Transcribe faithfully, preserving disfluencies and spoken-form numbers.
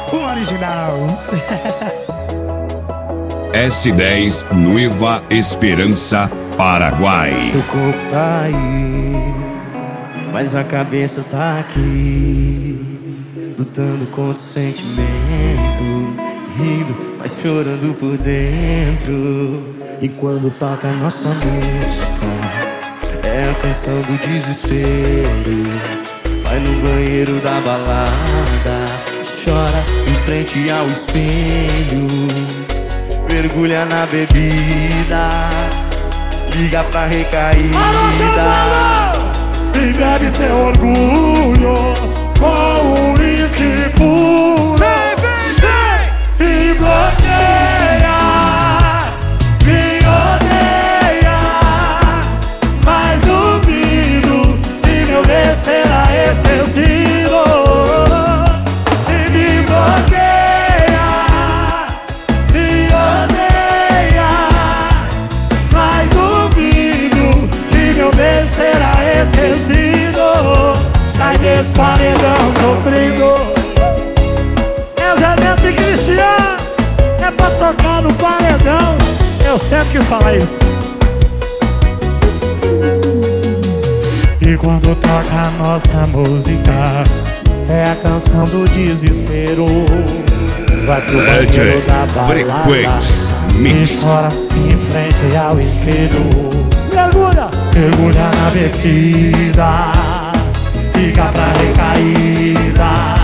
O original. S dez Nueva Esperança, Paraguai. O corpo tá aí, mas a cabeça tá aqui, lutando contra o sentimento, rindo, mas chorando por dentro. E quando toca a nossa música, é a canção do desespero. Vai no banheiro da balada, chora em frente ao espelho, mergulha na bebida, liga pra recaída e bebe seu orgulho com o uísque puro. Vem, vem, vem! E bloqueia, me odeia, mas duvido que meu bem será esquecido. E me bloqueia, me odeia, mas duvido que meu bem será esquecido. Sai desse paredão sofrido. É o Zé Neto e Cristiano, é pra tocar no paredão. Eu sempre quis falar isso. E quando toca a nossa música, é a canção do desespero. Vai pro banheiro da balada Frequência e Mix. chora em frente ao espelho, mergulha, mergulha na bebida, fica pra recaída,